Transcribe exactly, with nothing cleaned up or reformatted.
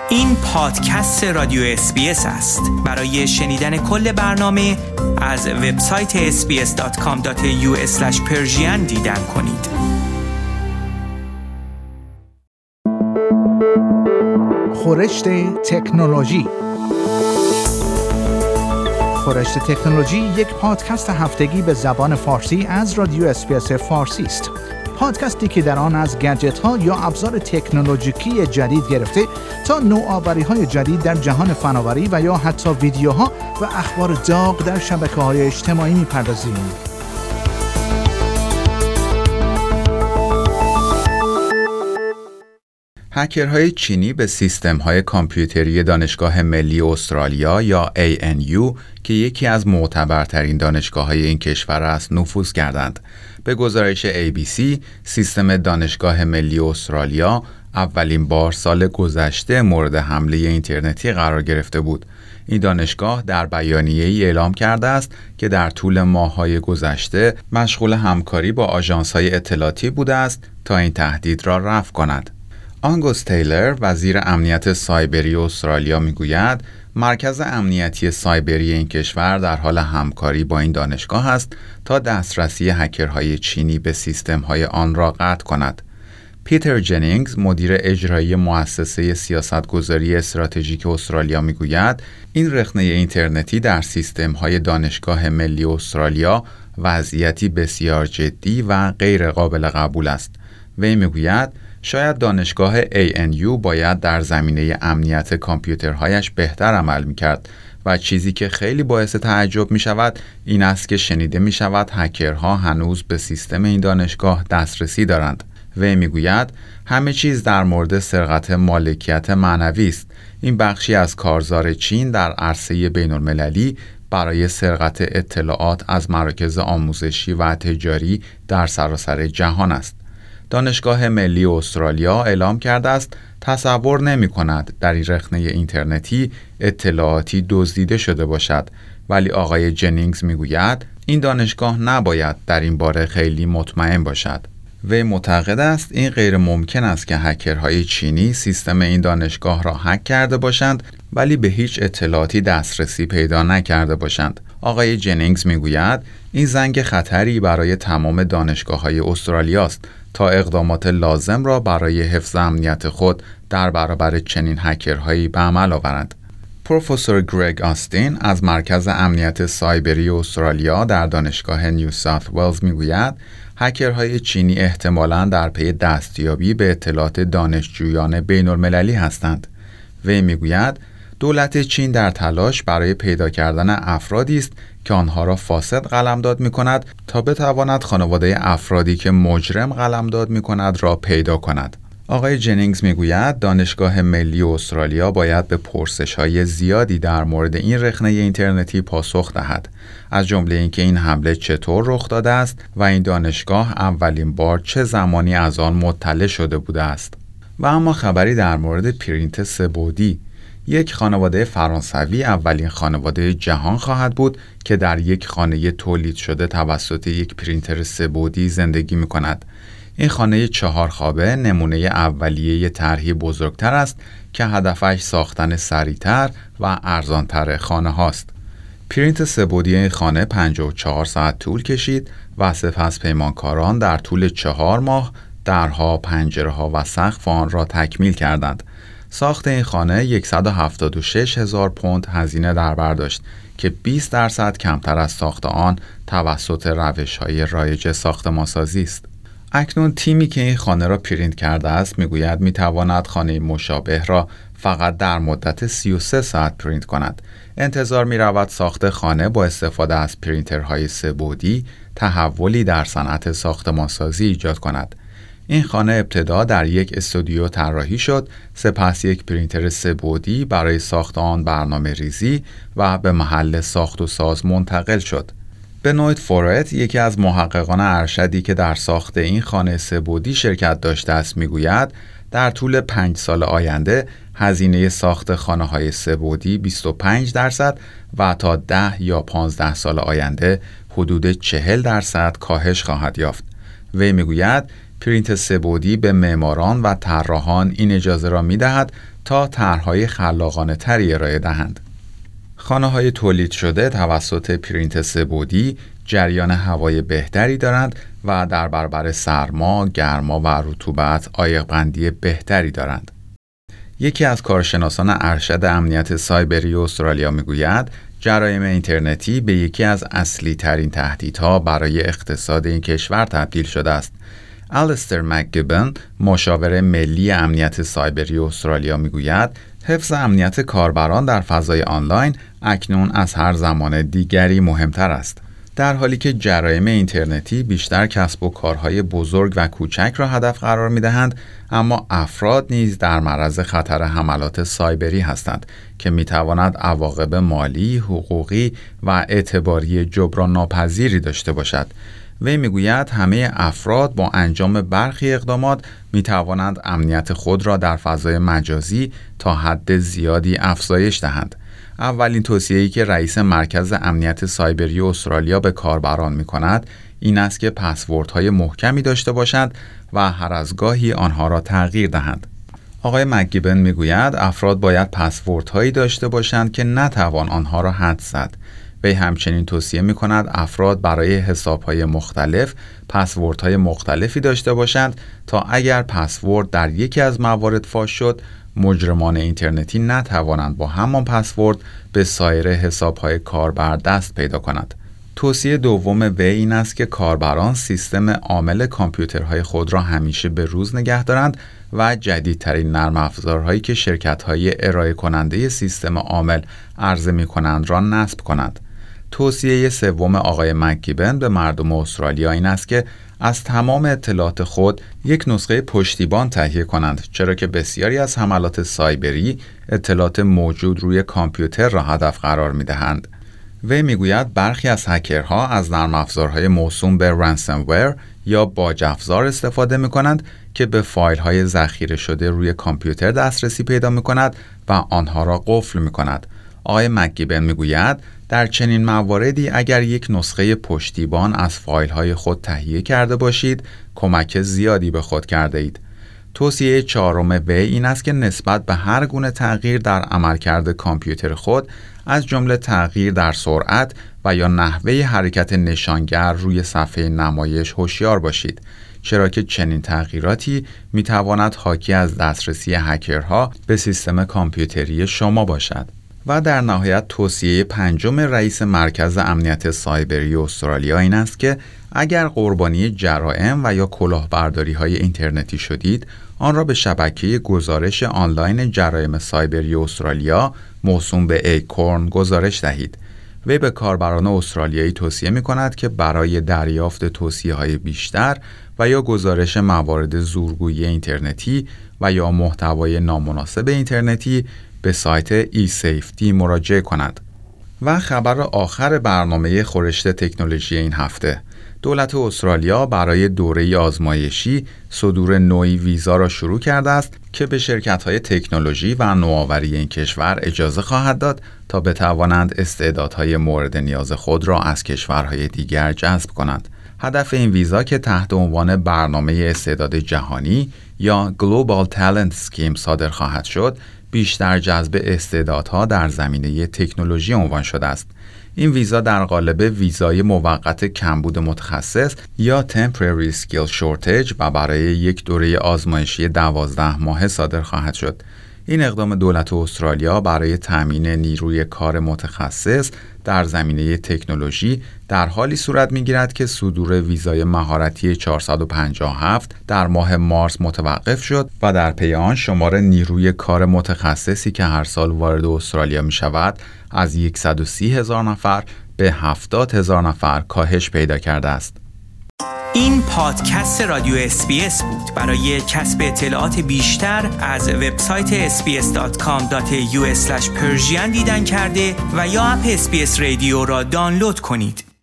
این پادکست رادیو اس بی اس است. برای شنیدن کل برنامه از وبسایت اس بی اس دات کام دات ای یو اسلش پرشین دیدن کنید. خورشت تکنولوژی. خورشت تکنولوژی یک پادکست هفتگی به زبان فارسی از رادیو اس بی اس فارسی است. پادکستی که در آن از گجت‌ها یا ابزار تکنولوژیکی جدید گرفته تا نوآوری‌های جدید در جهان فناوری و یا حتی ویدیوها و اخبار داغ در شبکه‌های اجتماعی می‌پردازیم. هکرهای چینی به سیستم‌های کامپیوتری دانشگاه ملی استرالیا یا ای ان یو که یکی از معتبرترین دانشگاه‌های این کشور است نفوذ کردند. به گزارش ای بی سی، سیستم دانشگاه ملی استرالیا اولین بار سال گذشته مورد حمله اینترنتی قرار گرفته بود. این دانشگاه در بیانیه‌ای اعلام کرده است که در طول ماه‌های گذشته مشغول همکاری با آژانس‌های اطلاعاتی بوده است تا این تهدید را رفع کند. آنگوس تیلر، وزیر امنیت سایبری استرالیا میگوید مرکز امنیتی سایبری این کشور در حال همکاری با این دانشگاه است تا دسترسی هکرهای چینی به سیستم‌های آن را قطع کند. پیتر جنینگز، مدیر اجرایی مؤسسه سیاستگذاری استراتژیک استرالیا میگوید این رخنه اینترنتی در سیستم‌های دانشگاه ملی استرالیا وضعیتی بسیار جدی و غیر قابل قبول است. وی میگوید شاید دانشگاه ای ان یو باید در زمینه امنیت کامپیوترهایش بهتر عمل می‌کرد و چیزی که خیلی باعث تعجب می‌شود این است که شنیده می‌شود هکرها هنوز به سیستم این دانشگاه دسترسی دارند. وی میگوید همه چیز در مورد سرقت مالکیت معنوی است. این بخشی از کارزار چین در عرصه بین‌المللی برای سرقت اطلاعات از مراکز آموزشی و تجاری در سراسر جهان است. دانشگاه ملی استرالیا اعلام کرده است تصور نمی کند در این رخنه اینترنتی اطلاعاتی دزدیده شده باشد، ولی آقای جنینگز میگوید این دانشگاه نباید در این باره خیلی مطمئن باشد. وی معتقد است این غیر ممکن است که هکرهای چینی سیستم این دانشگاه را هک کرده باشند ولی به هیچ اطلاعاتی دسترسی پیدا نکرده باشند. آقای جنینگز میگوید این زنگ خطری برای تمام دانشگاه‌های استرالیا است تا اقدامات لازم را برای حفظ امنیت خود در برابر چنین هکرهایی به عمل آورند. پروفسور گرگ آستین از مرکز امنیت سایبری استرالیا در دانشگاه نیو ساوت ولز میگوید هکرهای چینی احتمالاً در پی دستیابی به اطلاعات دانشجویان بین‌المللی هستند. وی میگوید دولت چین در تلاش برای پیدا کردن افرادی است که آنها را فاسد قلمداد می‌کند تا بتواند خانواده افرادی که مجرم قلمداد می‌کند را پیدا کند. آقای جنینگز میگوید دانشگاه ملی استرالیا باید به پرسش‌های زیادی در مورد این رخنه اینترنتی پاسخ دهد، از جمله اینکه این حمله چطور رخ داده است و این دانشگاه اولین بار چه زمانی از آن مطلع شده بوده است. و اما خبری در مورد پرینت سه‌بعدی. یک خانواده فرانسوی اولین خانواده جهان خواهد بود که در یک خانه تولید شده توسط یک پرینتر سه‌بعدی زندگی می کند. این خانه چهار خوابه نمونه اولیه طرحی بزرگتر است که هدفش ساختن سریعتر و ارزانتر خانه هاست. پرینت سه‌بعدی این خانه پنجاه و چهار ساعت طول کشید و سپس پیمانکاران در طول چهار ماه درها، پنجره‌ها و سقف آن را تکمیل کردند. ساخت این خانه صد و هفتاد و شش هزار پوند هزینه در بر داشت که بیست درصد کمتر از ساخت آن توسط روش‌های رایج ساختمان‌سازی است. اکنون تیمی که این خانه را پرینت کرده است میگوید میتواند خانه مشابه را فقط در مدت سی و سه ساعت پرینت کند. انتظار می رود ساخت خانه با استفاده از پرینترهای سه‌بعدی تحولی در صنعت ساختمان‌سازی ایجاد کند. این خانه ابتدا در یک استودیو طراحی شد، سپس یک پرینتر سه‌بعدی برای ساخت آن برنامه ریزی و به محل ساخت و ساز منتقل شد. بنویت فورت، یکی از محققان ارشدی که در ساخت این خانه سه‌بعدی شرکت داشته است، میگوید در طول پنج سال آینده هزینه ساخت خانه‌های سه‌بعدی بیست و پنج درصد و تا ده یا پانزده سال آینده حدود چهل درصد کاهش خواهد یافت. وی میگوید پرینت سه‌بعدی به معماران و طراحان این اجازه را می‌دهد تا طرح‌های خلاقانه تری ارائه دهند. خانه‌های تولید شده توسط پرینت سه‌بعدی جریان هوای بهتری دارند و در برابر سرما، گرما و رطوبت عایق‌بندی بهتری دارند. یکی از کارشناسان ارشد امنیت سایبری استرالیا میگوید جرایم اینترنتی به یکی از اصلی ترین تهدیدها برای اقتصاد این کشور تبدیل شده است. آلیستر مکگیبن، مشاور ملی امنیت سایبری استرالیا میگوید حفظ امنیت کاربران در فضای آنلاین اکنون از هر زمان دیگری مهمتر است. در حالی که جرایم اینترنتی بیشتر کسب و کارهای بزرگ و کوچک را هدف قرار می‌دهند، اما افراد نیز در معرض خطر حملات سایبری هستند که می‌تواند عواقب مالی، حقوقی و اعتباری جبران ناپذیری داشته باشد. وی میگوید همه افراد با انجام برخی اقدامات می‌توانند امنیت خود را در فضای مجازی تا حد زیادی افزایش دهند. اولین توصیه‌ای که رئیس مرکز امنیت سایبری استرالیا به کاربران می‌کند این است که پسوردهای محکمی داشته باشند و هر از گاهی آنها را تغییر دهند. آقای مکگیبن میگوید افراد باید پسوردهایی داشته باشند که نتوان آنها را حدس زد. وی همچنین توصیه می‌کند افراد برای حساب‌های مختلف پسوردهای مختلفی داشته باشند تا اگر پسورد در یکی از موارد فاش شد، مجرمان اینترنتی نتوانند با همان پسورد به سایر حساب‌های کاربر دست پیدا کنند. توصیه دوم وی این است که کاربران سیستم عامل کامپیوترهای خود را همیشه به روز نگه دارند و جدیدترین نرم افزارهایی که شرکت‌های ارائه کننده سیستم عامل عرضه می‌کنند را نصب کنند. توصیه سوم آقای مکگیبن به مردم استرالیا این است که از تمام اطلاعات خود یک نسخه پشتیبان تهیه کنند، چرا که بسیاری از حملات سایبری اطلاعات موجود روی کامپیوتر را هدف قرار می‌دهند. وی میگوید برخی از هکرها از نرم افزارهای موسوم به رنسمور یا باج افزار استفاده می‌کنند که به فایل‌های ذخیره شده روی کامپیوتر دسترسی پیدا می‌کند و آنها را قفل می‌کند. آقای مکگیبن میگوید در چنین مواردی اگر یک نسخه پشتیبان از فایل‌های خود تهیه کرده باشید، کمک زیادی به خود کرده اید. توصیه چهارم وی این است که نسبت به هر گونه تغییر در عملکرد کامپیوتر خود، از جمله تغییر در سرعت و یا نحوه حرکت نشانگر روی صفحه نمایش هوشیار باشید، چرا که چنین تغییراتی میتواند حاکی از دسترسی هکرها به سیستم کامپیوتری شما باشد. و در نهایت توصیه پنجم رئیس مرکز امنیت سایبری استرالیا این است که اگر قربانی جرائم و یا کلاهبرداری‌های اینترنتی شدید، آن را به شبکه گزارش آنلاین جرایم سایبری استرالیا موسوم به ایکورن گزارش دهید. وی به کاربران استرالیایی توصیه می‌کند که برای دریافت توصیه‌های بیشتر و یا گزارش موارد زورگویی اینترنتی و یا محتوای نامناسب اینترنتی به سایت ای سیفتی مراجعه کنند. و خبر آخر برنامه خورشت تکنولوژی این هفته: دولت استرالیا برای دوره آزمایشی صدور نوعی ویزا را شروع کرده است که به شرکت‌های تکنولوژی و نوآوری این کشور اجازه خواهد داد تا بتوانند استعدادهای مورد نیاز خود را از کشورهای دیگر جذب کنند. هدف این ویزا که تحت عنوان برنامه استعداد جهانی یا Global Talent Scheme صادر خواهد شد، بیشتر جذب استعدادها در زمینه تکنولوژی عنوان شده است. این ویزا در قالب ویزای موقت کمبود متخصص یا Temporary Skill Shortage و برای یک دوره آزمایشی دوازده ماهه صادر خواهد شد. این اقدام دولت استرالیا برای تأمین نیروی کار متخصص در زمینه تکنولوژی در حالی صورت می‌گیرد که صدور ویزای مهارتی چهارصد و پنجاه و هفت در ماه مارس متوقف شد و در پی آن شمار نیروی کار متخصصی که هر سال وارد استرالیا می‌شود از صد و سی هزار نفر به هفتاد هزار نفر کاهش پیدا کرده است. این پادکست رادیو اس بی اس بود. برای کسب اطلاعات بیشتر از وبسایت اس بی اس دات کام دات یو اسلش پرژین دیدن کرده و یا اپ اس بی اس رادیو را دانلود کنید.